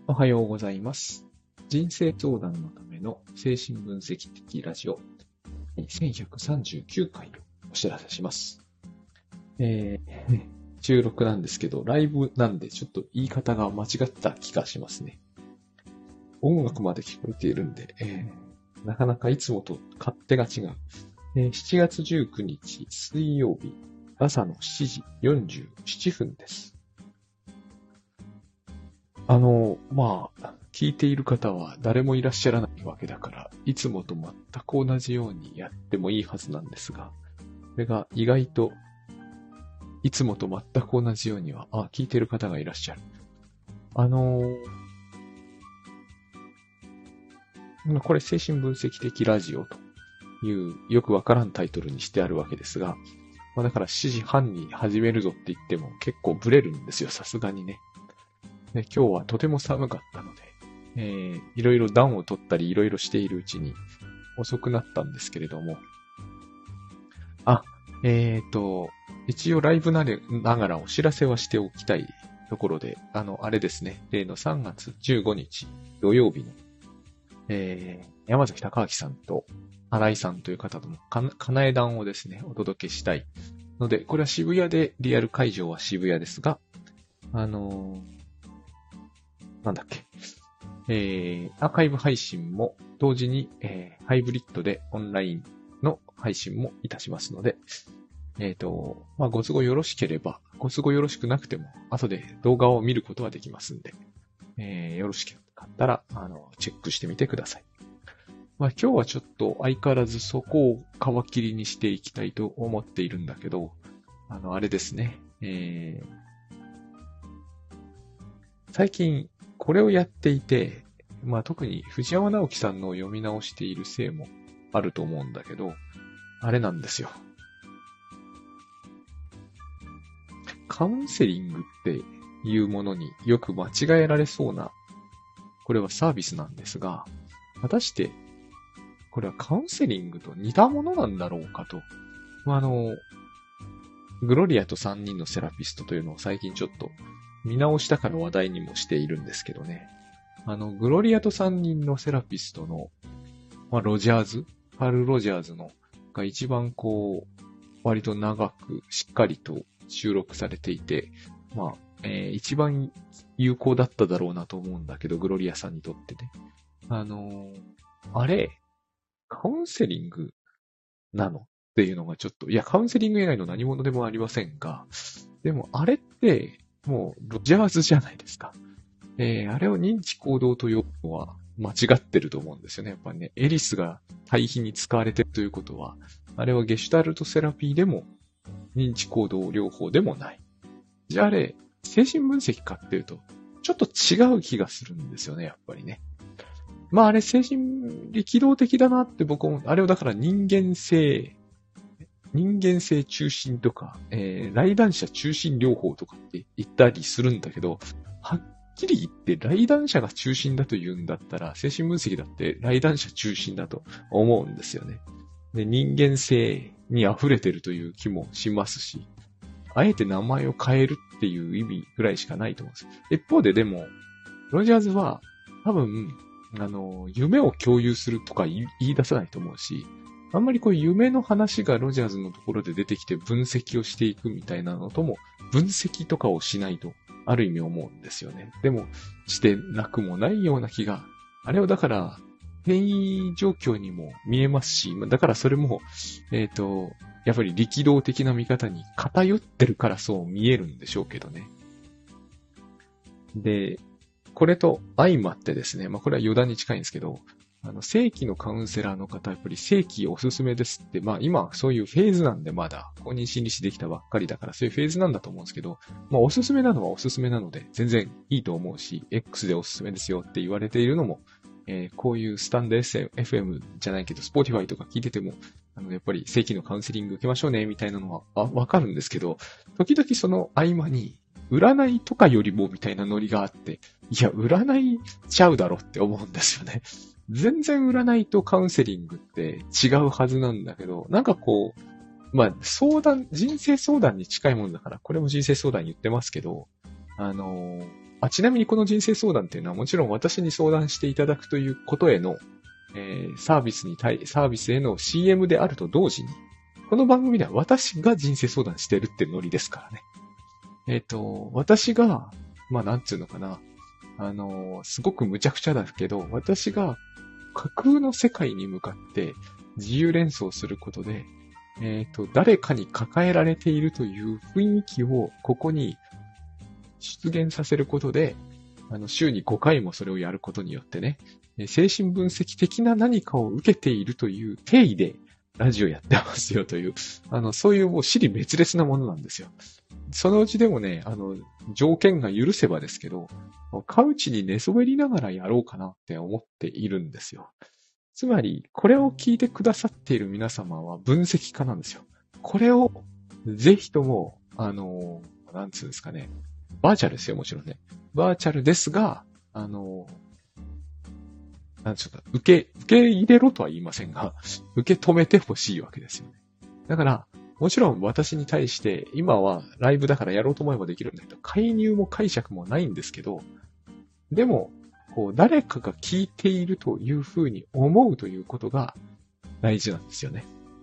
おはようございます。人生相談のための精神分析的ラジオ1139回をお知らせします。収録なんですけど、ライブなんでちょっと言い方が間違った気がしますね。音楽まで聞こえているんで、なかなかいつもと勝手が違う。7月19日水曜日朝の7時47分です。聞いている方は誰もいらっしゃらないわけだから、いつもと全く同じようにやってもいいはずなんですが、それが意外と、いつもと全く同じようには、聞いている方がいらっしゃる。これ精神分析的ラジオというよくわからんタイトルにしてあるわけですが、だから7時半に始めるぞって言っても結構ブレるんですよ、さすがにね。で、今日はとても寒かったので、いろいろ暖を取ったりいろいろしているうちに遅くなったんですけれども、一応ライブながらお知らせはしておきたいところで、あれですね、例の3月15日土曜日の、山崎隆明さんと新井さんという方とのかなえ談をですね、お届けしたいので、これは渋谷で、リアル会場は渋谷ですが、アーカイブ配信も同時に、ハイブリッドでオンラインの配信もいたしますので、ご都合よろしければ、ご都合よろしくなくても、後で動画を見ることはできますんで、よろしかったら、チェックしてみてください。今日はちょっと相変わらずそこを皮切りにしていきたいと思っているんだけど、あれですね、最近、これをやっていて、特に藤山直樹さんの読み直しているせいもあると思うんだけど、あれなんですよ。カウンセリングっていうものによく間違えられそうな、これはサービスなんですが、果たして、これはカウンセリングと似たものなんだろうかと。グロリアと3人のセラピストというのを最近ちょっと見直したから話題にもしているんですけどね。グロリアと3人のセラピストの、パール・ロジャーズのが一番割と長くしっかりと収録されていて、一番有効だっただろうなと思うんだけど、グロリアさんにとってね。あれ、カウンセリングなのっていうのがちょっと、いや、カウンセリング以外の何者でもありませんが、でもあれって、もう、ロジャーズじゃないですか。あれを認知行動と呼ぶのは間違ってると思うんですよね。やっぱりね、エリスが対比に使われてるということは、あれはゲシュタルトセラピーでも、認知行動療法でもない。じゃああれ、精神分析かっていうと、ちょっと違う気がするんですよね、やっぱりね。あれ精神力動的だなって僕も、あれをだから人間性中心とか、来談者中心療法とかって言ったりするんだけど、はっきり言って来談者が中心だと言うんだったら、精神分析だって来談者中心だと思うんですよね。で、人間性に溢れてるという気もしますし、あえて名前を変えるっていう意味ぐらいしかないと思うんです。一方ででも、ロジャーズは多分、夢を共有するとか言い出さないと思うし、あんまり夢の話がロジャーズのところで出てきて分析をしていくみたいなのとも、分析とかをしないと、ある意味思うんですよね。でも、してなくもないような気が、あれをだから、変異状況にも見えますし、だからそれも、やっぱり力道的な見方に偏ってるからそう見えるんでしょうけどね。で、これと相まってですね、これは余談に近いんですけど、正規のカウンセラーの方、やっぱり正規おすすめですって、今そういうフェーズなんでまだ公認心理師できたばっかりだからそういうフェーズなんだと思うんですけど、おすすめなのはおすすめなので全然いいと思うし、X でおすすめですよって言われているのも、こういうスタンド FM じゃないけど、Spotify とか聞いてても、やっぱり正規のカウンセリング受けましょうね、みたいなのはわかるんですけど、時々その合間に、占いとかよりもみたいなノリがあって、いや、占いちゃうだろって思うんですよね。全然占いとカウンセリングって違うはずなんだけど、相談、人生相談に近いもんだから、これも人生相談言ってますけど、 ちなみにこの人生相談っていうのはもちろん私に相談していただくということへの、サービスへの CM であると同時に、この番組では私が人生相談してるってノリですからね。私が、なんつうのかな。すごく無茶苦茶だけど、私が架空の世界に向かって自由連想することで、誰かに抱えられているという雰囲気をここに出現させることで、週に5回もそれをやることによってね、精神分析的な何かを受けているという定義でラジオやってますよという、そういうもう支離滅裂なものなんですよ。そのうちでもね、条件が許せばですけど、カウチに寝そべりながらやろうかなって思っているんですよ。つまり、これを聞いてくださっている皆様は分析家なんですよ。これを、ぜひとも、なんつうんですかね。バーチャルですよ、もちろんね。バーチャルですが、なんつうか、受け入れろとは言いませんが、受け止めてほしいわけですよね。だから、もちろん私に対して、今はライブだからやろうと思えばできるんだけど、介入も解釈もないんですけど、でも、誰かが聞いているというふうに思うということが大事なんですよね。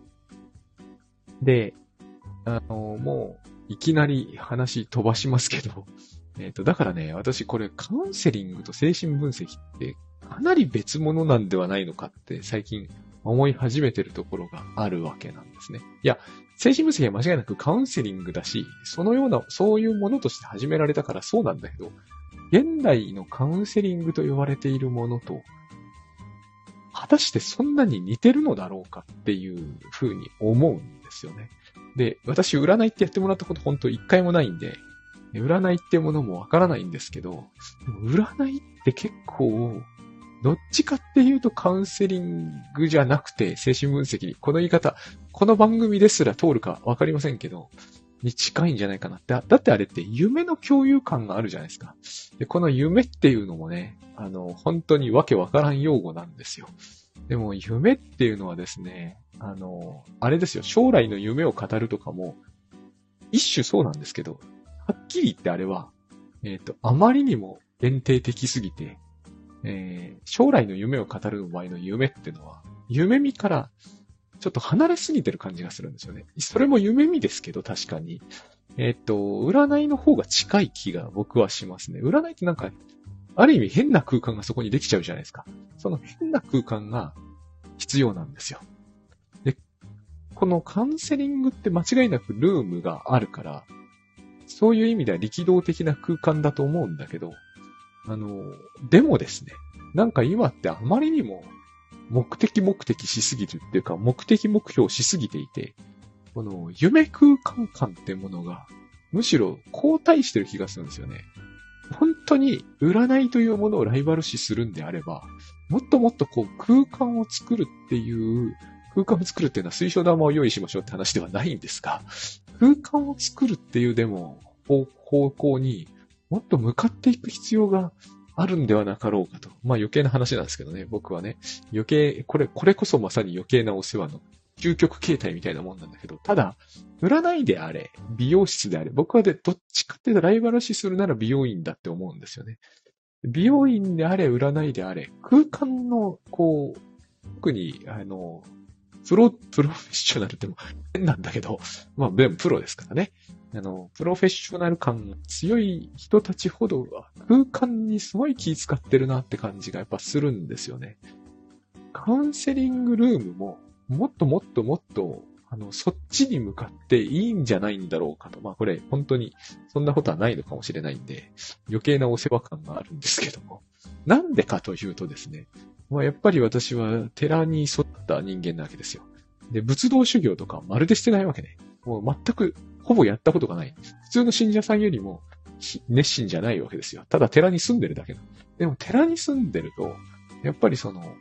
で、もう、いきなり話飛ばしますけど、だからね、私これカウンセリングと精神分析ってかなり別物なんではないのかって最近思い始めてるところがあるわけなんですね。いや、精神分析は間違いなくカウンセリングだし、そういうものとして始められたからそうなんだけど、現代のカウンセリングと言われているものと、果たしてそんなに似てるのだろうかっていうふうに思うんですよね。で、私占いってやってもらったこと本当一回もないんで、占いってものもわからないんですけど、占いって結構、どっちかっていうとカウンセリングじゃなくて精神分析に、この言い方、この番組ですら通るかわかりませんけど、に近いんじゃないかなって。だってあれって夢の共有感があるじゃないですか。で、この夢っていうのもね、本当にわけわからん用語なんですよ。でも夢っていうのはですね、あれですよ、将来の夢を語るとかも、一種そうなんですけど、はっきり言ってあれは、あまりにも限定的すぎて、将来の夢を語る場合の夢っていうのは、夢見からちょっと離れすぎてる感じがするんですよね。それも夢見ですけど、確かに。占いの方が近い気が僕はしますね。占いってなんか、ある意味変な空間がそこにできちゃうじゃないですか。その変な空間が必要なんですよ。で、このカウンセリングって間違いなくルームがあるから、そういう意味では力道的な空間だと思うんだけど、でもですね、なんか今ってあまりにも目的しすぎるっていうか、目的目標しすぎていて、この夢空間感ってものが、むしろ後退してる気がするんですよね。本当に占いというものをライバル視するんであれば、もっともっと空間を作るっていうのは水晶玉を用意しましょうって話ではないんですが、空間を作るっていう方向にもっと向かっていく必要があるんではなかろうかと。余計な話なんですけどね、僕はね。これこそまさに余計なお世話の究極形態みたいなもんなんだけど、ただ、占いであれ、美容室であれ、僕はどっちかっていうとライバル視するなら美容院だって思うんですよね。美容院であれ、占いであれ、空間の、特に、プロフェッショナルっても変なんだけど、でもプロですからね。プロフェッショナル感が強い人たちほど空間にすごい気使ってるなって感じがやっぱするんですよね。カウンセリングルームももっとそっちに向かっていいんじゃないんだろうかと。これ本当にそんなことはないのかもしれないんで、余計なお世話感があるんですけども。なんでかというとですね、やっぱり私は寺に沿った人間なわけですよ。で、仏道修行とかまるでしてないわけね。もう全く、ほぼやったことがない。普通の信者さんよりも熱心じゃないわけですよ。ただ寺に住んでるだけなの。でも寺に住んでると、やっぱり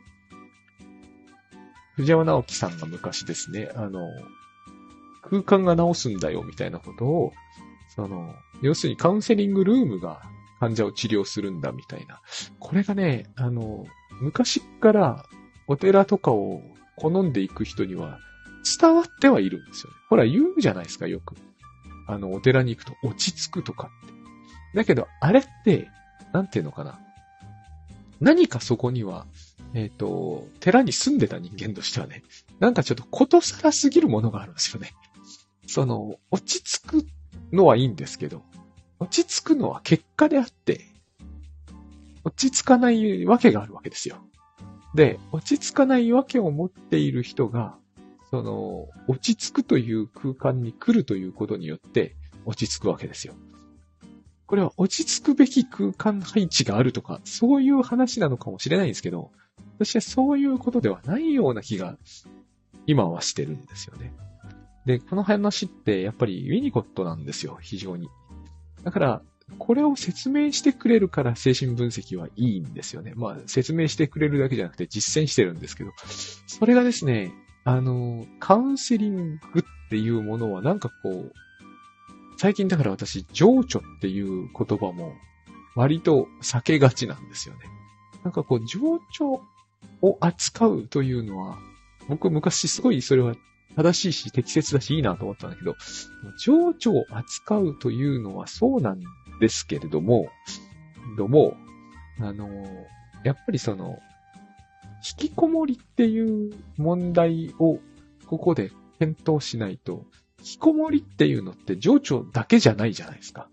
藤山直樹さんが昔ですね、空間が治すんだよみたいなことを、要するにカウンセリングルームが患者を治療するんだみたいな。これがね、昔からお寺とかを好んでいく人には伝わってはいるんですよね。ほら言うじゃないですか、よく。お寺に行くと落ち着くとかって。だけど、あれってなんていうのかな。何かそこには、寺に住んでた人間としてはね、なんかちょっとことさらすぎるものがあるんですよね。落ち着くのはいいんですけど、落ち着くのは結果であって、落ち着かないわけがあるわけですよ。で、落ち着かないわけを持っている人が、落ち着くという空間に来るということによって、落ち着くわけですよ。これは落ち着くべき空間配置があるとか、そういう話なのかもしれないんですけど、私はそういうことではないような気が、今はしてるんですよね。で、この話ってやっぱりウィニコットなんですよ、非常に。だから、これを説明してくれるから精神分析はいいんですよね。まあ、説明してくれるだけじゃなくて実践してるんですけど、それがですね、カウンセリングっていうものはなんかこう、最近だから私、情緒っていう言葉も割と避けがちなんですよね。なんかこう、情緒を扱うというのは、僕昔すごいそれは正しいし適切だしいいなと思ったんだけど、情緒を扱うというのはそうなんですけれども、やっぱり引きこもりっていう問題をここで検討しないと、引きこもりっていうのって情緒だけじゃないじゃないですか。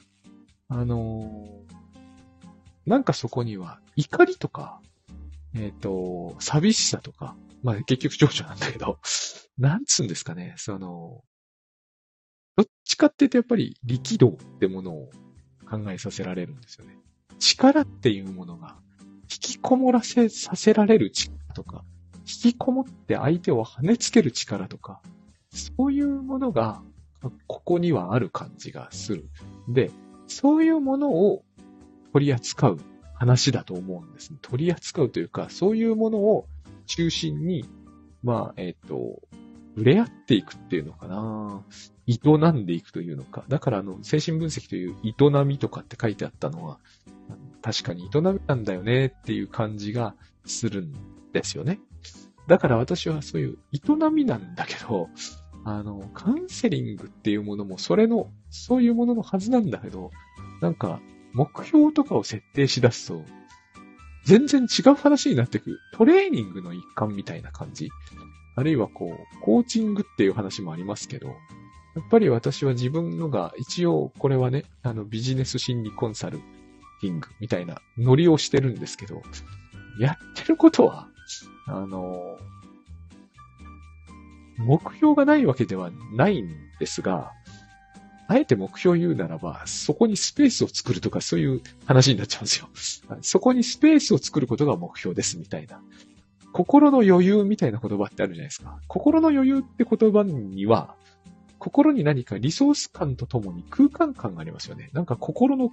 なんかそこには怒りとか、寂しさとか、まあ結局情緒なんだけど、なんつうんですかね、どっちかって言うとやっぱり力道ってものを考えさせられるんですよね。力っていうものが引きこもらせさせられる力とか、引きこもって相手を跳ねつける力とか、そういうものがここにはある感じがする。で、そういうものを取り扱う話だと思うんですね。取り扱うというか、そういうものを中心に、まあ、触れ合っていくっていうのかな。営んでいくというのか。だから精神分析という営みとかって書いてあったのは、確かに営みなんだよねっていう感じがするんですよね。だから私はそういう営みなんだけど、カウンセリングっていうものもそういうもののはずなんだけど、なんか、目標とかを設定しだすと、全然違う話になってくる。トレーニングの一環みたいな感じ。あるいはコーチングっていう話もありますけど、やっぱり私は自分のが、一応これはね、ビジネス心理コンサルティングみたいなノリをしてるんですけど、やってることは、目標がないわけではないんですが、あえて目標を言うならば、そこにスペースを作るとかそういう話になっちゃうんですよ。そこにスペースを作ることが目標ですみたいな。心の余裕みたいな言葉ってあるじゃないですか。心の余裕って言葉には、心に何かリソース感とともに空間感がありますよね。なんか心の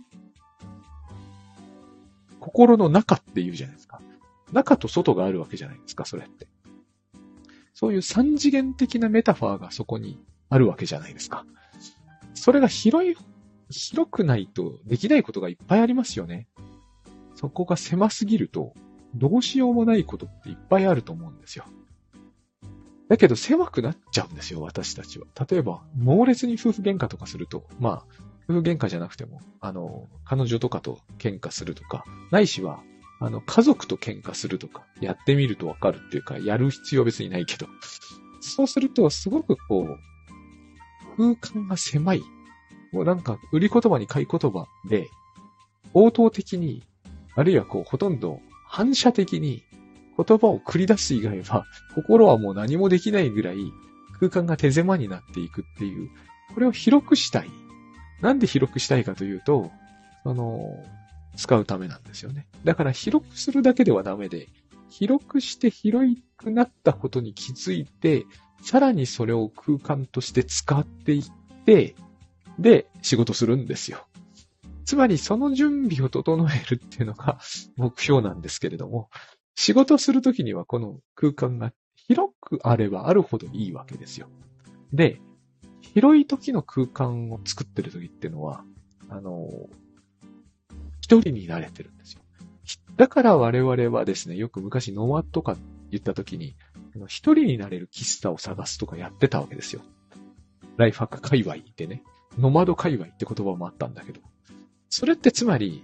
中って言うじゃないですか。中と外があるわけじゃないですか、それって。そういう三次元的なメタファーがそこにあるわけじゃないですか。それが広くないとできないことがいっぱいありますよね。そこが狭すぎると、どうしようもないことっていっぱいあると思うんですよ。だけど狭くなっちゃうんですよ、私たちは。例えば、猛烈に夫婦喧嘩とかすると、まあ、夫婦喧嘩じゃなくても、彼女とかと喧嘩するとか、ないしは、家族と喧嘩するとか、やってみるとわかるっていうか、やる必要別にないけど。そうすると、すごく空間が狭い。もうなんか、売り言葉に買い言葉で、応答的に、あるいはほとんど反射的に言葉を繰り出す以外は、心はもう何もできないぐらい空間が手狭になっていくっていう、これを広くしたい。なんで広くしたいかというと、使うためなんですよね。だから広くするだけではダメで、広くして広くなったことに気づいて、さらにそれを空間として使っていって、で、仕事するんですよ。つまりその準備を整えるっていうのが目標なんですけれども、仕事するときにはこの空間が広くあればあるほどいいわけですよ。で、広い時の空間を作ってる時っていうのは、一人になれてるんですよ。だから我々はですね、よく昔ノマドとか言った時に、一人になれる喫茶を探すとかやってたわけですよ。ライフハック界隈ってね、ノマド界隈って言葉もあったんだけど、それってつまり、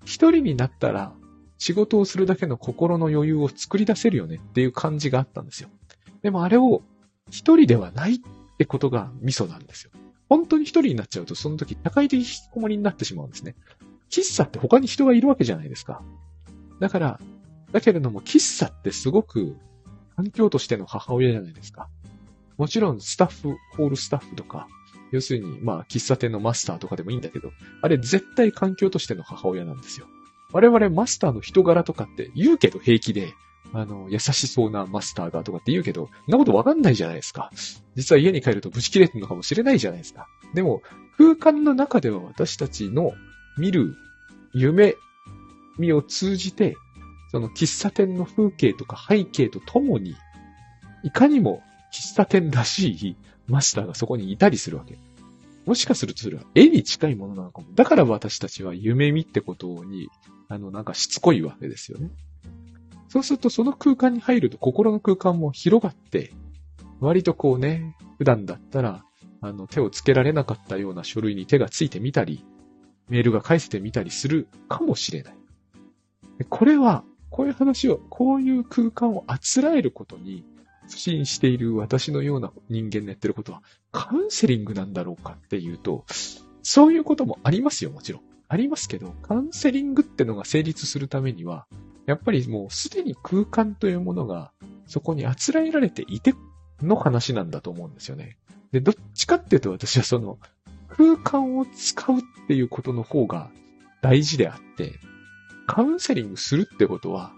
一人になったら仕事をするだけの心の余裕を作り出せるよねっていう感じがあったんですよ。でもあれを一人ではないってことがミソなんですよ。本当に一人になっちゃうとその時社会的引きこもりになってしまうんですね。喫茶って他に人がいるわけじゃないですか。だけれども喫茶ってすごく環境としての母親じゃないですか。もちろんホールスタッフとか、要するに喫茶店のマスターとかでもいいんだけど、あれ絶対環境としての母親なんですよ。我々マスターの人柄とかって言うけど平気で、優しそうなマスターだとかって言うけど、そんなことわかんないじゃないですか。実は家に帰るとブチ切れてるのかもしれないじゃないですか。でも、空間の中では私たちの見る夢見を通じて、その喫茶店の風景とか背景とともに、いかにも喫茶店らしいマスターがそこにいたりするわけ。もしかするとそれは絵に近いものなのかも。だから私たちは夢見ってことに、しつこいわけですよね。そうするとその空間に入ると心の空間も広がって、割とこうね、普段だったら、手をつけられなかったような書類に手がついてみたり、メールが返せてみたりするかもしれない。これは、こういう話を、こういう空間をあつらえることに、不信している私のような人間のやってることは、カウンセリングなんだろうかっていうと、そういうこともありますよ、もちろん。ありますけど、カウンセリングってのが成立するためには、やっぱりもうすでに空間というものが、そこにあつらえられていての話なんだと思うんですよね。で、どっちかっていうと私はその、空間を使うっていうことの方が大事であって、カウンセリングするってことは、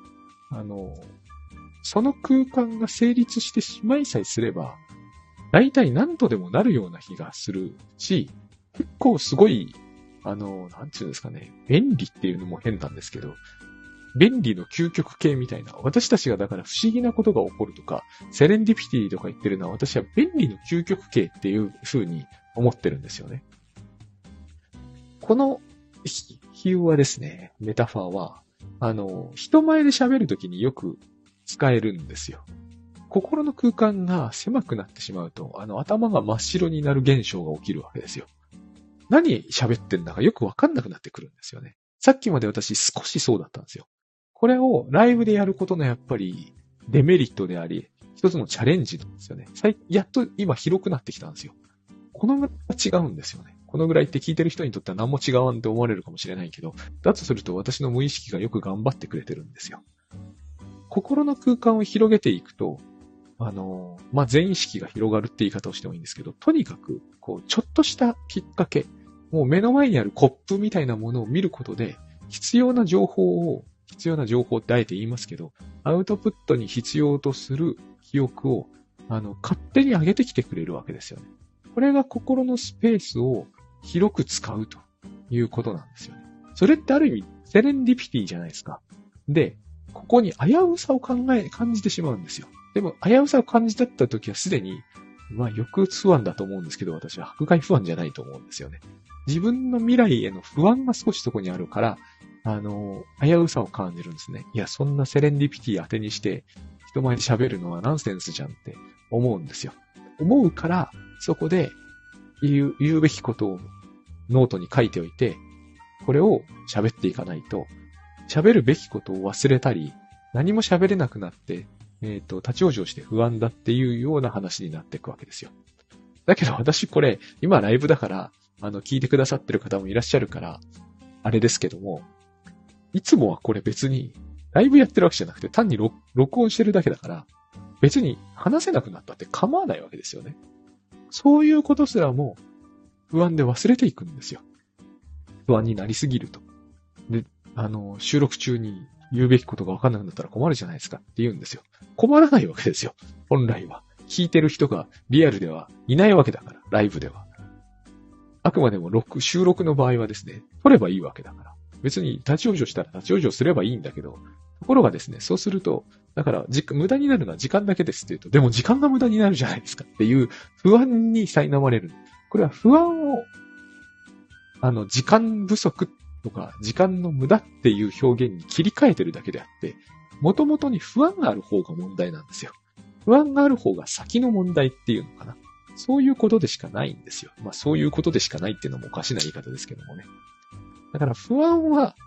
その空間が成立してしまいさえすれば、大体何とでもなるような気がするし、結構すごい、なんていうんですかね、便利っていうのも変なんですけど、便利の究極系みたいな、私たちがだから不思議なことが起こるとか、セレンディピティとか言ってるのは私は便利の究極系っていう風に思ってるんですよね。この比喩はですね、メタファーは、人前で喋るときによく使えるんですよ。心の空間が狭くなってしまうと、頭が真っ白になる現象が起きるわけですよ。何喋ってんだかよくわかんなくなってくるんですよね。さっきまで私少しそうだったんですよ。これをライブでやることのやっぱりデメリットであり、一つのチャレンジなんですよね。やっと今広くなってきたんですよ。このぐらいは違うんですよね。このぐらいって聞いてる人にとっては何も違わんって思われるかもしれないけど、だとすると私の無意識がよく頑張ってくれてるんですよ。心の空間を広げていくと、全意識が広がるって言い方をしてもいいんですけど、とにかく、ちょっとしたきっかけ、もう目の前にあるコップみたいなものを見ることで、必要な情報ってあえて言いますけど、アウトプットに必要とする記憶を、勝手に上げてきてくれるわけですよね。これが心のスペースを広く使うということなんですよね。それってある意味、セレンディピティじゃないですか。で、ここに危うさを感じてしまうんですよ。でも、危うさを感じたった時はすでに、抑うつ不安だと思うんですけど、私は迫害不安じゃないと思うんですよね。自分の未来への不安が少しそこにあるから、危うさを感じるんですね。いや、そんなセレンディピティ当てにして、人前で喋るのはナンセンスじゃんって思うんですよ。思うから、そこで言うべきことをノートに書いておいて、これを喋っていかないと、喋るべきことを忘れたり、何も喋れなくなって、立ち往生して不安だっていうような話になっていくわけですよ。だけど私これ、今ライブだから、聞いてくださってる方もいらっしゃるから、あれですけども、いつもはこれ別に、ライブやってるわけじゃなくて、単に録音してるだけだから、別に話せなくなったって構わないわけですよね。そういうことすらも、不安で忘れていくんですよ。不安になりすぎると。で、収録中に言うべきことが分かんなくなったら困るじゃないですかって言うんですよ。困らないわけですよ。本来は。聞いてる人がリアルではいないわけだから、ライブでは。あくまでも収録の場合はですね、撮ればいいわけだから。別に立ち往生したら立ち往生すればいいんだけど、ところがですね、そうすると、だから無駄になるのは時間だけですって言うと、でも時間が無駄になるじゃないですかっていう不安に苛まれる。これは不安を、時間不足とか時間の無駄っていう表現に切り替えてるだけであって、元々に不安がある方が問題なんですよ。不安がある方が先の問題っていうのかな。そういうことでしかないんですよ。そういうことでしかないっていうのもおかしな言い方ですけどもね。だから不安は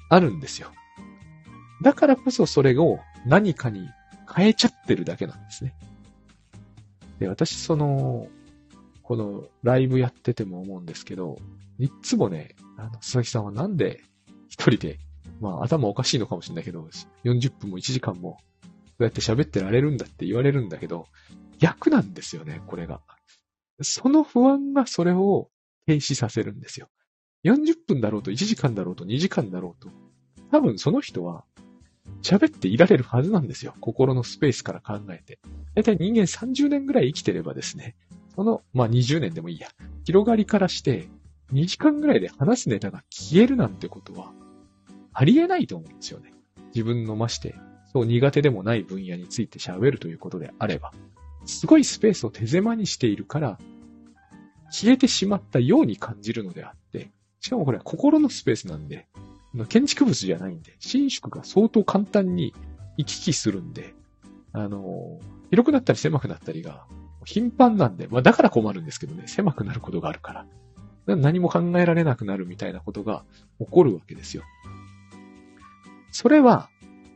あるんですよ。だからこそそれを何かに変えちゃってるだけなんですね。で、私このライブやってても思うんですけど、いつもね、佐々木さんはなんで一人で、まあ頭おかしいのかもしれないけど、40分も1時間も、そうやって喋ってられるんだって言われるんだけど、逆なんですよね、これが。その不安がそれを停止させるんですよ。40分だろうと1時間だろうと2時間だろうと、多分その人は喋っていられるはずなんですよ。心のスペースから考えて。だいたい人間30年ぐらい生きてればですね、まあ20年でもいいや、広がりからして2時間ぐらいで話すネタが消えるなんてことはありえないと思うんですよね。自分のまして、そう苦手でもない分野について喋るということであれば、すごいスペースを手狭にしているから、消えてしまったように感じるのであって、しかもこれは心のスペースなんで、建築物じゃないんで、伸縮が相当簡単に行き来するんで、広くなったり狭くなったりが頻繁なんで、まあだから困るんですけどね、狭くなることがあるから。何も考えられなくなるみたいなことが起こるわけですよ。それは、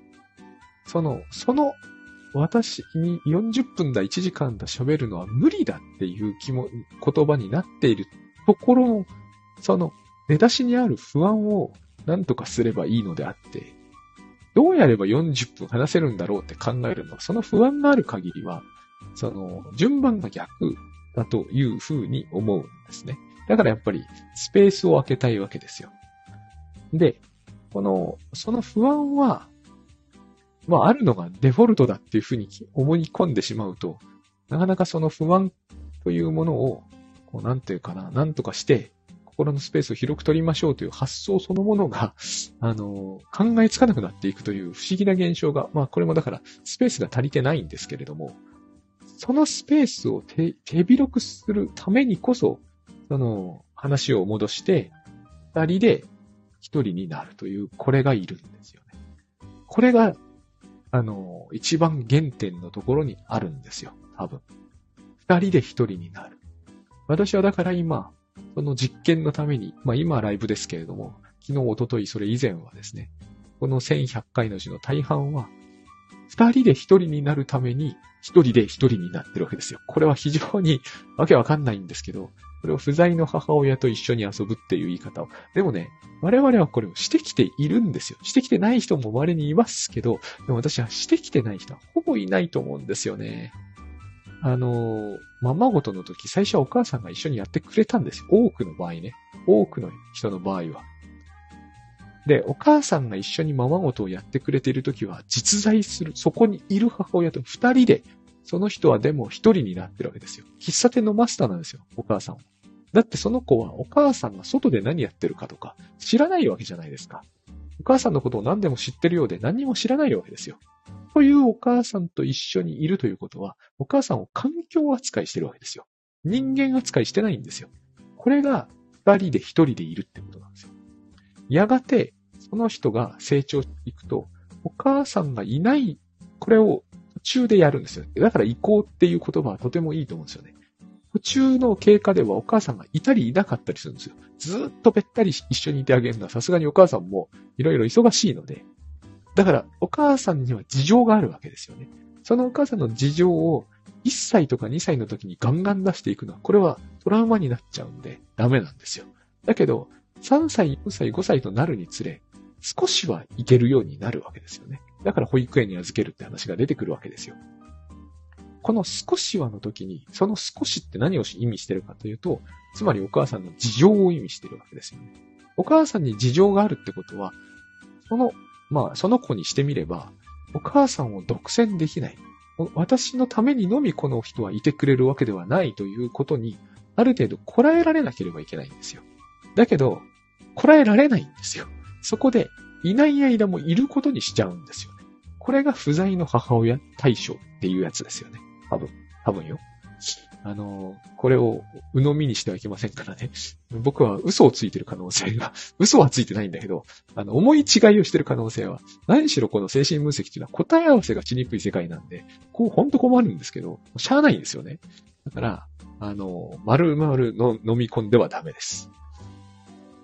私に40分だ、1時間だ喋るのは無理だっていう言葉になっているところの、出だしにある不安を何とかすればいいのであって、どうやれば40分話せるんだろうって考えるのは、その不安がある限りは、順番が逆だというふうに思うんですね。だからやっぱりスペースを空けたいわけですよ。で、その不安は、まああるのがデフォルトだっていうふうに思い込んでしまうと、なかなかその不安というものを、なんていうかな、なんとかして、心のスペースを広く取りましょうという発想そのものが、考えつかなくなっていくという不思議な現象が、まあこれもだからスペースが足りてないんですけれども、そのスペースを手広くするためにこそ、話を戻して、二人で一人になるという、これがいるんですよね。これが、一番原点のところにあるんですよ。多分。二人で一人になる。私はだから今、その実験のために、まあ今はライブですけれども、昨日、一昨日それ以前はですね、この1100回のうちの大半は、二人で一人になるために、一人で一人になってるわけですよ。これは非常にわけわかんないんですけど、これを不在の母親と一緒に遊ぶっていう言い方を。でもね、我々はこれをしてきているんですよ。してきてない人も稀にいますけど、でも私はしてきてない人はほぼいないと思うんですよね。ままごとの時、最初はお母さんが一緒にやってくれたんですよ。多くの場合ね。多くの人の場合は。で、お母さんが一緒にままごとをやってくれているときは、実在する、そこにいる母親と二人で、その人はでも一人になってるわけですよ。喫茶店のマスターなんですよ、お母さんは。だってその子はお母さんが外で何やってるかとか、知らないわけじゃないですか。お母さんのことを何でも知ってるようで何にも知らないわけですよ。というお母さんと一緒にいるということは、お母さんを環境扱いしてるわけですよ。人間扱いしてないんですよ。これが二人で一人でいるってことなんですよ。やがて、その人が成長していくと、お母さんがいない、これを途中でやるんですよ。だから移行っていう言葉はとてもいいと思うんですよね。途中の経過ではお母さんがいたりいなかったりするんですよ。ずーっとべったり一緒にいてあげるのはさすがにお母さんもいろいろ忙しいので、だからお母さんには事情があるわけですよね。そのお母さんの事情を1歳とか2歳の時にガンガン出していくのは、これはトラウマになっちゃうんでダメなんですよ。だけど、3歳、4歳、5歳となるにつれ、少しはいけるようになるわけですよね。だから保育園に預けるって話が出てくるわけですよ。この少しはの時に、その少しって何を意味してるかというと、つまりお母さんの事情を意味してるわけですよね。お母さんに事情があるってことは、その子にしてみれば、お母さんを独占できない。私のためにのみこの人はいてくれるわけではないということに、ある程度こらえられなければいけないんですよ。だけど、こらえられないんですよ。そこで、いない間もいることにしちゃうんですよね。これが不在の母親対象っていうやつですよね。多分よ。これを鵜呑みにしてはいけませんからね。僕は嘘をついてる可能性が、嘘はついてないんだけど、思い違いをしてる可能性は、何しろこの精神分析っていうのは答え合わせがしにくい世界なんで、ほんと困るんですけど、しゃあないんですよね。だから、丸々の飲み込んではダメです。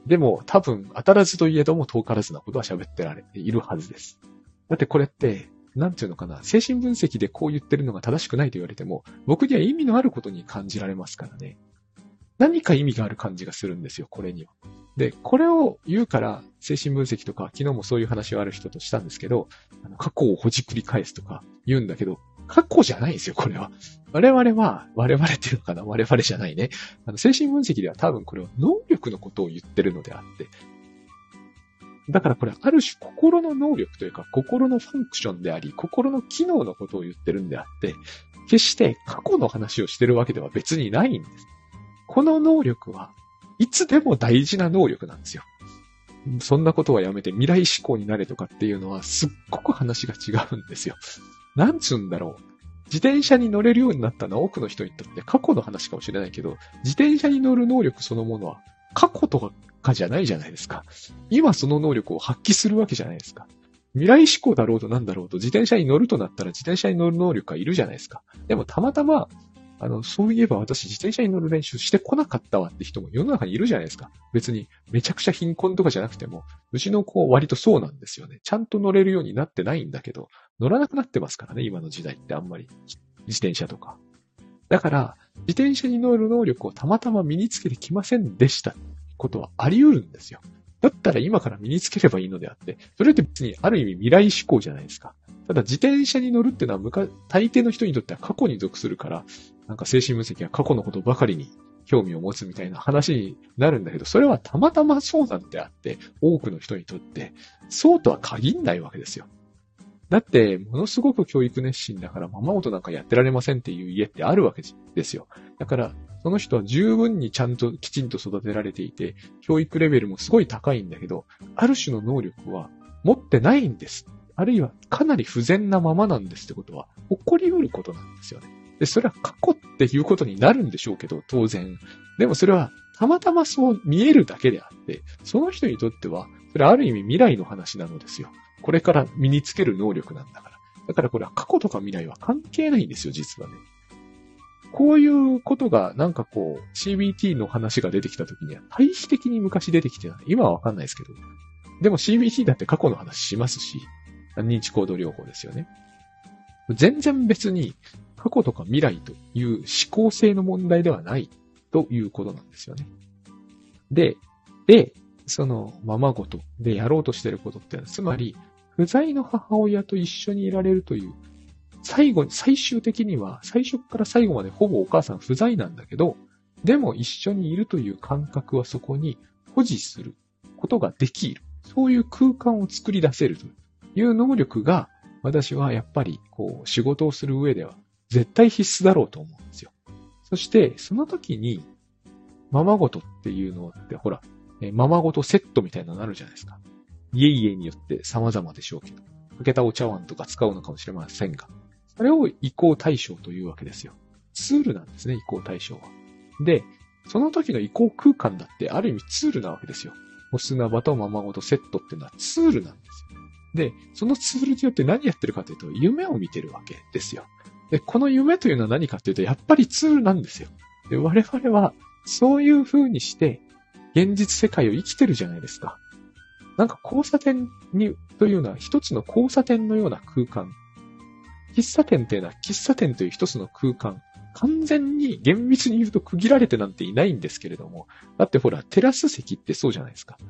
でも多分当たらずといえども遠からずなことは喋ってられているはずです。だってこれって、なんていうのかな、精神分析でこう言ってるのが正しくないと言われても、僕には意味のあることに感じられますからね。何か意味がある感じがするんですよ、これには。で、これを言うから、精神分析とか、昨日もそういう話をある人としたんですけど、過去をほじくり返すとか言うんだけど、過去じゃないんですよ、これは。我々っていうのかな、我々じゃないね。精神分析では多分これは能力のことを言ってるのであって、だからこれある種心の能力というか心のファンクションであり、心の機能のことを言ってるんであって、決して過去の話をしてるわけでは別にないんです。この能力はいつでも大事な能力なんですよ。そんなことはやめて未来志向になれとかっていうのはすっごく話が違うんですよ。なんつうんだろう。自転車に乗れるようになったのは多くの人にとって過去の話かもしれないけど、自転車に乗る能力そのものは過去とかじゃないじゃないですか。今その能力を発揮するわけじゃないですか。未来志向だろうとなんだろうと自転車に乗るとなったら自転車に乗る能力がいるじゃないですか。でもたまたまそういえば私自転車に乗る練習してこなかったわって人も世の中にいるじゃないですか。別にめちゃくちゃ貧困とかじゃなくても、うちの子は割とそうなんですよね。ちゃんと乗れるようになってないんだけど、乗らなくなってますからね、今の時代ってあんまり。自転車とか。だから、自転車に乗る能力をたまたま身につけてきませんでしたことはあり得るんですよ。だったら今から身につければいいのであって、それって別にある意味未来志向じゃないですか。ただ自転車に乗るってのは大抵の人にとっては過去に属するから、なんか精神分析は過去のことばかりに興味を持つみたいな話になるんだけど、それはたまたまそうなんであって、多くの人にとってそうとは限んないわけですよ。だって、ものすごく教育熱心だからままごとなんかやってられませんっていう家ってあるわけですよ。だから、その人は十分にちゃんときちんと育てられていて、教育レベルもすごい高いんだけど、ある種の能力は持ってないんです。あるいはかなり不全なままなんですってことは、起こり得ることなんですよね。で、それは過去っていうことになるんでしょうけど、当然。でもそれは、たまたまそう見えるだけであって、その人にとっては、それはある意味未来の話なのですよ。これから身につける能力なんだから。だからこれは過去とか未来は関係ないんですよ、実はね。こういうことがなんかこう CBT の話が出てきた時には対比的に昔出てきてない。今はわかんないですけど。でも CBT だって過去の話しますし、認知行動療法ですよね。全然別に過去とか未来という思考性の問題ではないということなんですよね。で、そのままごとでやろうとしていることってのは、つまり不在の母親と一緒にいられるという、最終的には最初から最後までほぼお母さん不在なんだけど、でも一緒にいるという感覚はそこに保持することができる。そういう空間を作り出せるという能力が、私はやっぱりこう仕事をする上では絶対必須だろうと思うんですよ。そしてその時にままごとっていうのってほら、ままごとセットみたいなのあるじゃないですか。家によって様々でしょうけど、かけたお茶碗とか使うのかもしれませんが、それを移行対象というわけですよ。ツールなんですね、移行対象は。で、その時の移行空間だってある意味ツールなわけですよ。お砂場とままごとセットっていうのはツールなんですよ。で、そのツールによって何やってるかというと、夢を見てるわけですよ。で、この夢というのは何かというと、やっぱりツールなんですよ。で、我々はそういう風にして、現実世界を生きてるじゃないですか。なんか交差点というのは一つの交差点のような空間。喫茶店っていうのは喫茶店という一つの空間。完全に厳密に言うと区切られてなんていないんですけれども。だってほら、テラス席ってそうじゃないですか。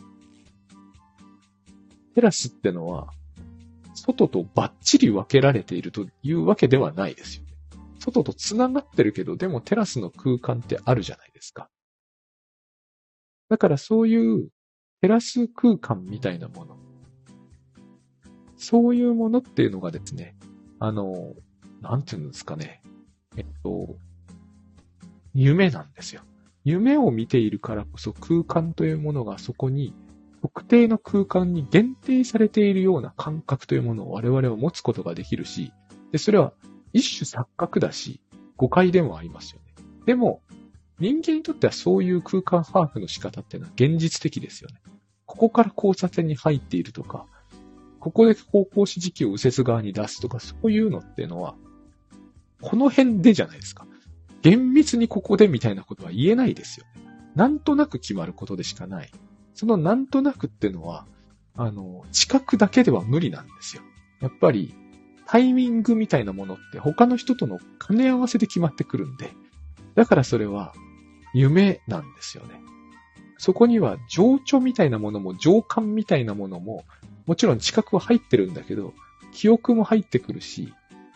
テラスってのは、外とバッチリ分けられているというわけではないですよね。外と繋がってるけど、でもテラスの空間ってあるじゃないですか。だからそういうテラス空間みたいなもの。そういうものっていうのがですね、なんていうんですかね。夢なんですよ。夢を見ているからこそ空間というものがそこに特定の空間に限定されているような感覚というものを我々は持つことができるし、で、それは一種錯覚だし、誤解でもありますよね。でも、人間にとってはそういう空間把握の仕方っていうのは現実的ですよね。ここから交差点に入っているとか、ここで方向指示器を右折側に出すとか、そういうのっていうのは、この辺でじゃないですか。厳密にここでみたいなことは言えないですよね。なんとなく決まることでしかない。 そのなんとなくってのは、知覚だけでは無理なんですよ。やっぱり、タイミングみたいなものって他の人との兼ね合わせで決まってくるんで、だからそれは夢なんですよね。そこには情緒みたいなものも情感みたいなものも、もちろん知覚は入ってるんだけど、記憶も入ってくるし、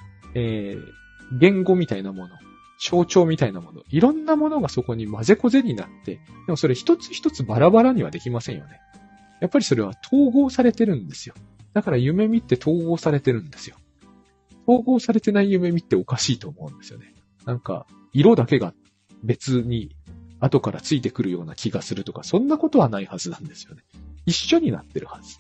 言語みたいなもの、象徴みたいなもの、いろんなものがそこに混ぜこぜになって、でもそれ一つ一つバラバラにはできませんよね。やっぱりそれは統合されてるんですよ。だから夢見って統合されてるんですよ。統合されてない夢見っておかしいと思うんですよね。なんか、色だけが別に後からついてくるような気がするとか、そんなことはないはずなんですよね。一緒になってるはず。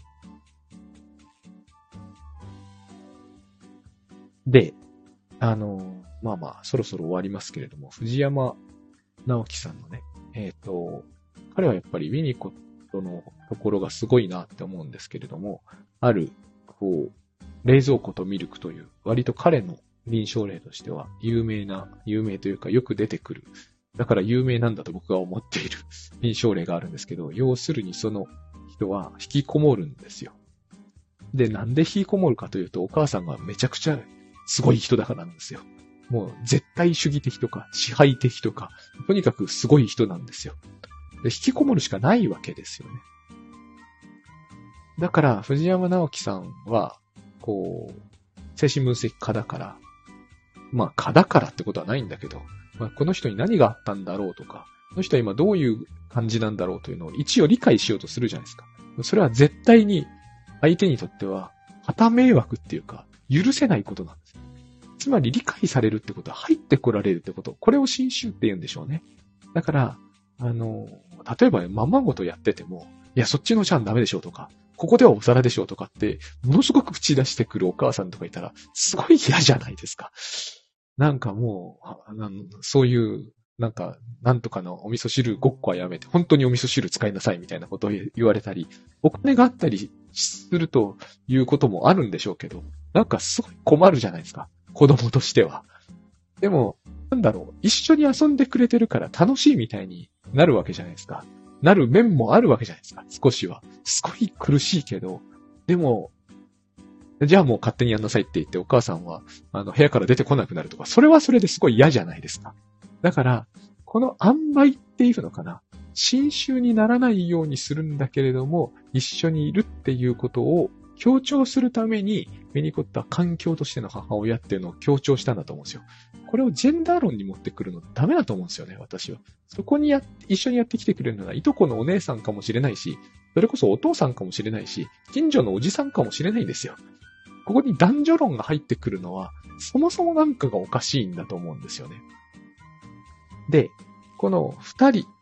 で、そろそろ終わりますけれども、藤山直樹さんのね、彼はやっぱりウィニコットのところがすごいなって思うんですけれども、ある、冷蔵庫とミルクという、割と彼の臨床例としては有名というかよく出てくる。だから有名なんだと僕が思っている臨床例があるんですけど、要するにその人は引きこもるんですよ。で、なんで引きこもるかというと、お母さんがめちゃくちゃすごい人だからなんですよ。もう絶対主義的とか支配的とか、とにかくすごい人なんですよ。で、引きこもるしかないわけですよね。だから、藤山直樹さんは、精神分析家だから、家だからってことはないんだけど、この人に何があったんだろうとか、この人は今どういう感じなんだろうというのを一応理解しようとするじゃないですか。それは絶対に相手にとっては、旗迷惑っていうか、許せないことなんです。つまり理解されるってことは入ってこられるってこと、これを心中って言うんでしょうね。だから、例えばままごとやってても、いや、そっちのちゃんダメでしょとか、ここではお皿でしょとかって、ものすごく口出してくるお母さんとかいたら、すごい嫌じゃないですか。なんかもう、そういう、なんとかのお味噌汁ごっこはやめて、本当にお味噌汁使いなさいみたいなことを言われたり、お金があったりするということもあるんでしょうけど、なんかすごい困るじゃないですか。子供としては。でも、一緒に遊んでくれてるから楽しいみたいになるわけじゃないですか。なる面もあるわけじゃないですか。少しは。すごい苦しいけど、でも、じゃあもう勝手にやんなさいって言ってお母さんは、部屋から出てこなくなるとか、それはそれですごい嫌じゃないですか。だから、この塩梅っていうのかな。心中にならないようにするんだけれども、一緒にいるっていうことを強調するために、ウィニコットは環境としての母親っていうのを強調したんだと思うんですよ。これをジェンダー論に持ってくるのダメだと思うんですよね、私は。そこに一緒にやってきてくれるのはいとこのお姉さんかもしれないし、それこそお父さんかもしれないし、近所のおじさんかもしれないんですよ。ここに男女論が入ってくるのは、そもそもなんかがおかしいんだと思うんですよね。で、この二人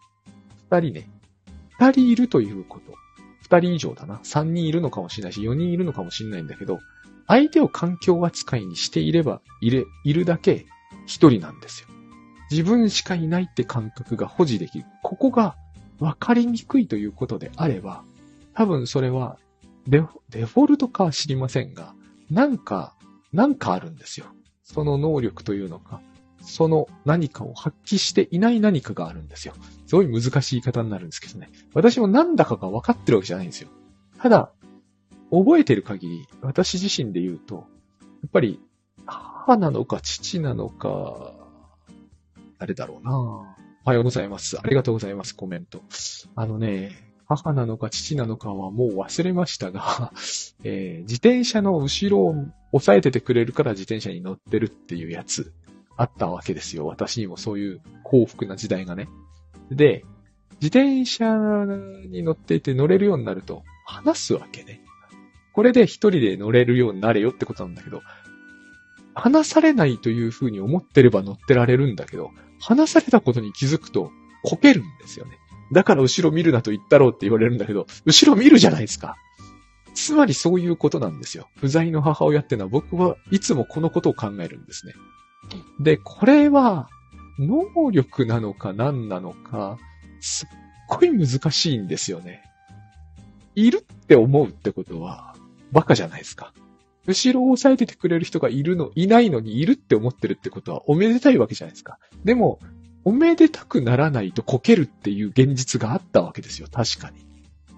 いるということ。二人以上だな。三人いるのかもしれないし、四人いるのかもしれないんだけど、相手を環境扱いにしていれば、いるだけ一人なんですよ。自分しかいないって感覚が保持できる。ここが分かりにくいということであれば、多分それはデフォルトかは知りませんが、なんかあるんですよ。その能力というのか、その何かを発揮していない何かがあるんですよ。すごい難しい言い方になるんですけどね。私もなんだかが分かってるわけじゃないんですよ。ただ、覚えてる限り、私自身で言うと、やっぱり、母なのか父なのか、誰だろうな。おはようございます。ありがとうございます、コメント。母なのか父なのかはもう忘れましたが、自転車の後ろを押さえててくれるから自転車に乗ってるっていうやつ、あったわけですよ。私にもそういう幸福な時代がね。で、自転車に乗っていて乗れるようになると、話すわけね。これで一人で乗れるようになれよってことなんだけど、話されないというふうに思ってれば乗ってられるんだけど、話されたことに気づくと、こけるんですよね。だから後ろ見るなと言ったろうって言われるんだけど、後ろ見るじゃないですか。つまりそういうことなんですよ。不在の母親ってのは僕はいつもこのことを考えるんですね。で、これは、能力なのか何なのか、すっごい難しいんですよね。いるって思うってことは、バカじゃないですか。後ろを押さえててくれる人がいないのにいるって思ってるってことはおめでたいわけじゃないですか。でも、おめでたくならないとこけるっていう現実があったわけですよ。確かに。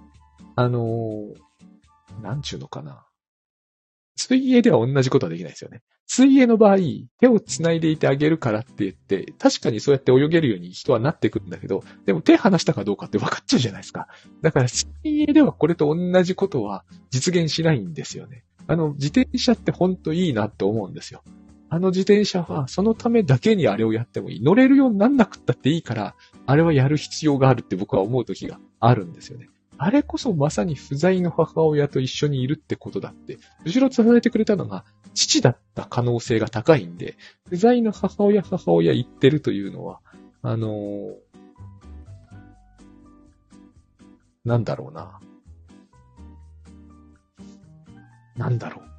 なんちゅうのかな。水泳では同じことはできないですよね。水泳の場合、手を繋いでいてあげるからって言って、確かにそうやって泳げるように人はなってくるんだけど、でも手離したかどうかって分かっちゃうじゃないですか。だから水泳ではこれと同じことは実現しないんですよね。自転車ってほんといいなって思うんですよ。自転車はそのためだけにあれをやってもいい。乗れるようになんなくったっていいから、あれはやる必要があるって僕は思う時があるんですよね。あれこそまさに不在の母親と一緒にいるってことだって、後ろ支えてくれたのが父だった可能性が高いんで、不在の母親言ってるというのは、なんだろうな。なんだろ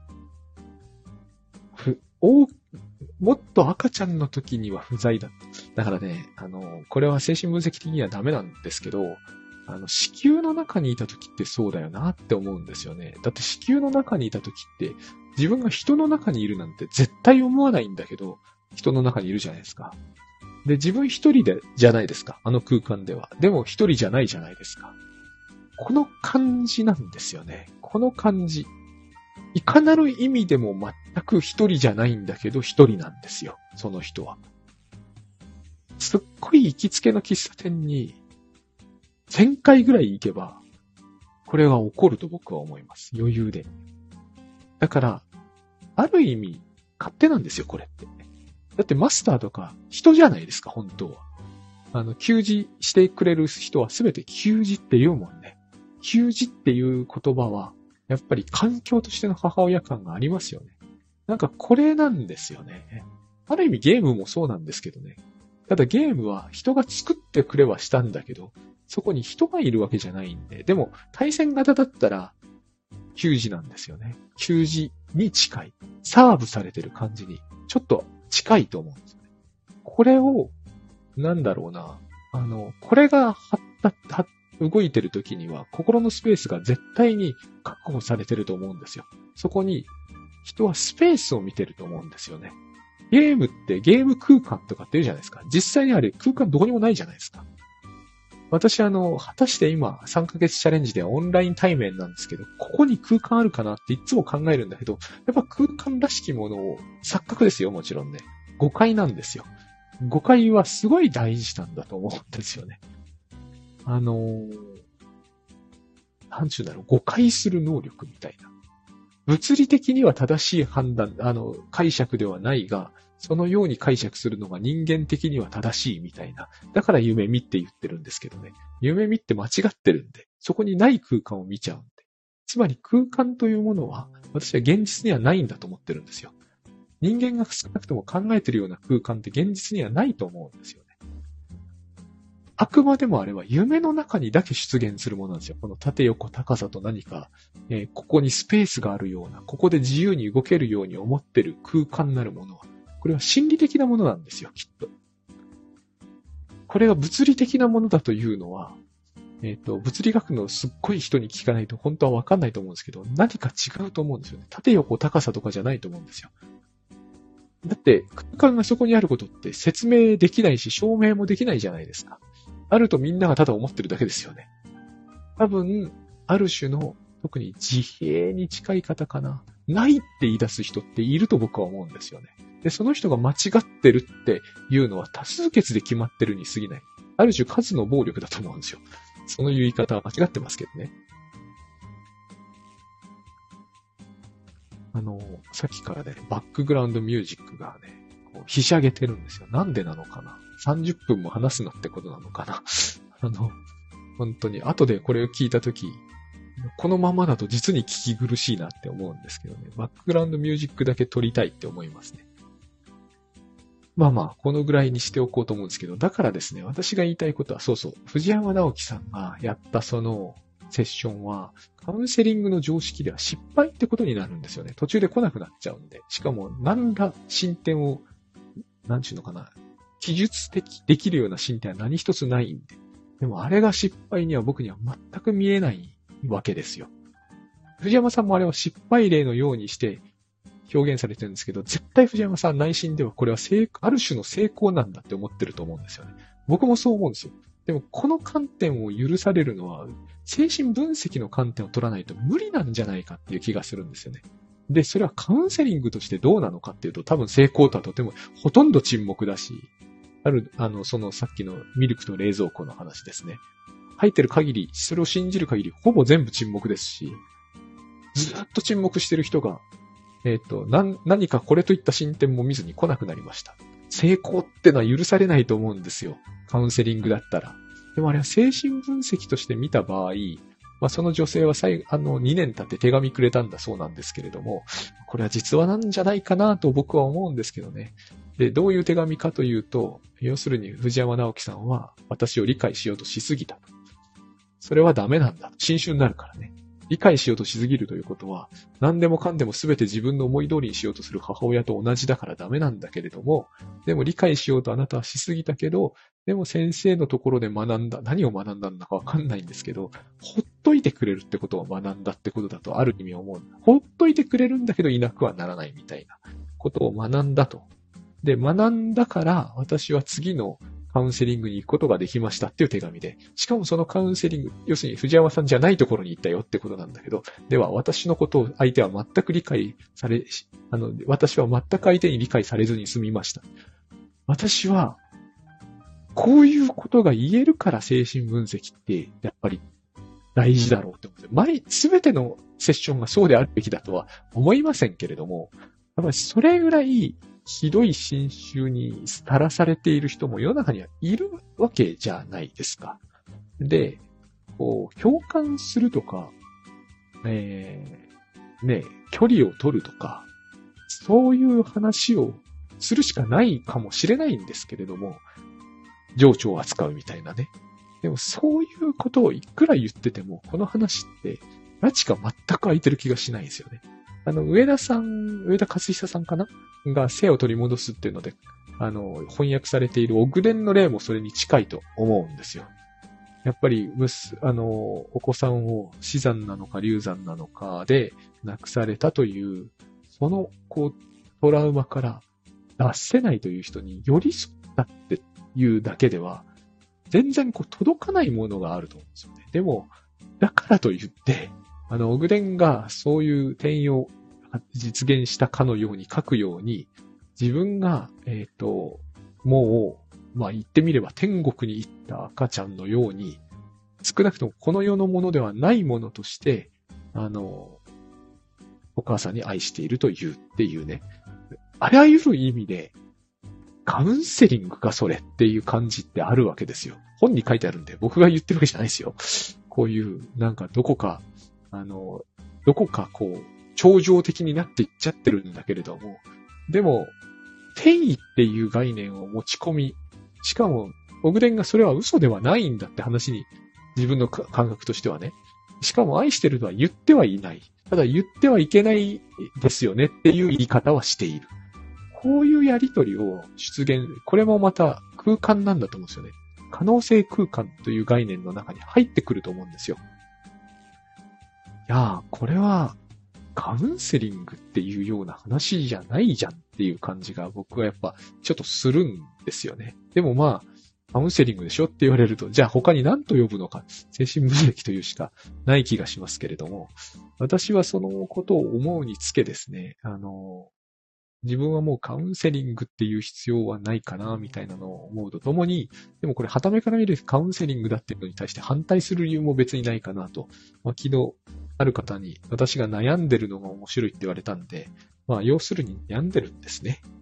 う。もっと赤ちゃんの時には不在だった。だからね、これは精神分析的にはダメなんですけど、子宮の中にいた時ってそうだよなって思うんですよね。だって子宮の中にいた時って、自分が人の中にいるなんて絶対思わないんだけど、人の中にいるじゃないですか。で、自分一人じゃないですか。あの空間では。でも一人じゃないじゃないですか。この感じなんですよね。この感じ。いかなる意味でも全く一人じゃないんだけど一人なんですよ。その人は。すっごい行きつけの喫茶店に1000回ぐらい行けば、これが起こると僕は思います。余裕で。だから、ある意味、勝手なんですよ、これって。だってマスターとか人じゃないですか、本当は。給仕してくれる人はすべて給仕って言うもんね。給仕っていう言葉は、やっぱり環境としての母親感がありますよね。なんかこれなんですよね。ある意味ゲームもそうなんですけどね。ただゲームは人が作ってくれはしたんだけど、そこに人がいるわけじゃないんで、でも対戦型だったら、給仕なんですよね。給仕に近い。サーブされてる感じに、ちょっと近いと思うんですよね。これを、なんだろうな。これが動いてる時には、心のスペースが絶対に確保されてると思うんですよ。そこに、人はスペースを見てると思うんですよね。ゲームってゲーム空間とかって言うじゃないですか。実際にあれ空間どこにもないじゃないですか。私果たして今3ヶ月チャレンジではオンライン対面なんですけど、ここに空間あるかなっていつも考えるんだけど、やっぱ空間らしきものを錯覚ですよ、もちろんね。誤解なんですよ。誤解はすごい大事なんだと思うんですよね。なんちゅうんだろう、誤解する能力みたいな。物理的には正しい判断、解釈ではないが、そのように解釈するのが人間的には正しいみたいな。だから夢見って言ってるんですけどね。夢見って間違ってるんで、そこにない空間を見ちゃうんで。つまり空間というものは、私は現実にはないんだと思ってるんですよ。人間が少なくとも考えてるような空間って現実にはないと思うんですよね。あくまでもあれは夢の中にだけ出現するものなんですよ。この縦横高さと何か、ここにスペースがあるような、ここで自由に動けるように思ってる空間なるものは、これは心理的なものなんですよ、きっと。これが物理的なものだというのは、物理学のすっごい人に聞かないと本当はわかんないと思うんですけど、何か違うと思うんですよね。縦横高さとかじゃないと思うんですよ。だって、空間がそこにあることって説明できないし、証明もできないじゃないですか。あるとみんながただ思ってるだけですよね。多分、ある種の、特に自閉に近い方かな。ないって言い出す人っていると僕は思うんですよね。で、その人が間違ってるっていうのは多数決で決まってるに過ぎない。ある種数の暴力だと思うんですよ。その言い方は間違ってますけどね。さっきからね、バックグラウンドミュージックがね、こうひしゃげてるんですよ。なんでなのかな ?30 分も話すなってことなのかな本当に、後でこれを聞いたとき、このままだと実に聞き苦しいなって思うんですけどね。バックグラウンドミュージックだけ撮りたいって思いますね。まあまあ、このぐらいにしておこうと思うんですけど、だからですね、私が言いたいことは、そうそう、藤山直樹さんがやったそのセッションは、カウンセリングの常識では失敗ってことになるんですよね。途中で来なくなっちゃうんで。しかも、何ら進展を、なんちゅうのかな、技術的できるような進展は何一つないんで。でも、あれが失敗には僕には全く見えないわけですよ。藤山さんもあれは失敗例のようにして表現されてるんですけど、絶対藤山さん内心ではこれはある種の成功なんだって思ってると思うんですよね。僕もそう思うんですよ。 でもこの観点を許されるのは、精神分析の観点を取らないと無理なんじゃないかっていう気がするんですよね。で、それはカウンセリングとしてどうなのかっていうと、多分成功とはとてもほとんど沈黙だし、そのさっきのミルクと冷蔵庫の話ですね。入ってる限り、それを信じる限り、ほぼ全部沈黙ですし、ずっと沈黙してる人が、何かこれといった進展も見ずに来なくなりました。成功ってのは許されないと思うんですよ。カウンセリングだったら。でもあれは精神分析として見た場合、その女性は2年経って手紙くれたんだそうなんですけれども、これは実話なんじゃないかなと僕は思うんですけどね。で、どういう手紙かというと、要するに藤山直樹さんは私を理解しようとしすぎたと。それはダメなんだ。新種になるからね。理解しようとしすぎるということは、何でもかんでも全て自分の思い通りにしようとする母親と同じだからダメなんだけれども、でも理解しようとあなたはしすぎたけど、でも先生のところで学んだ、何を学んだんだかわかんないんですけど、ほっといてくれるってことを学んだってことだとある意味思う。ほっといてくれるんだけどいなくはならないみたいなことを学んだと。で、学んだから私は次のカウンセリングに行くことができましたっていう手紙で、しかもそのカウンセリング、要するに藤山さんじゃないところに行ったよってことなんだけど、では私のことを相手は全く理解され、私は全く相手に理解されずに済みました。私は、こういうことが言えるから精神分析ってやっぱり大事だろうって思って、すべてのセッションがそうであるべきだとは思いませんけれども、やっぱりそれぐらいひどい侵襲にさらされている人も世の中にはいるわけじゃないですか。で、共感するとか、距離を取るとか、そういう話をするしかないかもしれないんですけれども、情緒を扱うみたいなね。でもそういうことをいくら言ってても、この話って、拉致が全く空いてる気がしないんですよね。上田勝久さんかなが性を取り戻すっていうので、翻訳されているオグレンの例もそれに近いと思うんですよ。やっぱり、お子さんを死産なのか流産なのかで亡くされたという、その、トラウマから脱せないという人に寄り添ったっていうだけでは、全然届かないものがあると思うんですよね。でも、だからといって、オグレンがそういう転用を実現したかのように書くように、自分が、もう、言ってみれば天国に行った赤ちゃんのように、少なくともこの世のものではないものとして、お母さんに愛しているというっていうね、あらゆる意味で、カウンセリングかそれっていう感じってあるわけですよ。本に書いてあるんで、僕が言ってるわけじゃないですよ。こういう、どこか超常的になっていっちゃってるんだけれども、でも、転移っていう概念を持ち込み、しかも、オグレンがそれは嘘ではないんだって話に、自分の感覚としてはね。しかも愛してるとは言ってはいない。ただ言ってはいけないですよねっていう言い方はしている。こういうやりとりを出現、これもまた空間なんだと思うんですよね。可能性空間という概念の中に入ってくると思うんですよ。いやー、これはカウンセリングっていうような話じゃないじゃんっていう感じが僕はやっぱちょっとするんですよね。でもカウンセリングでしょって言われると、じゃあ他に何と呼ぶのか、精神分析というしかない気がしますけれども、私はそのことを思うにつけですね、自分はもうカウンセリングっていう必要はないかな、みたいなのを思うとともに、でもこれ、傍目から見るカウンセリングだっていうのに対して反対する理由も別にないかなと。昨日、ある方に私が悩んでるのが面白いって言われたんで、要するに悩んでるんですね。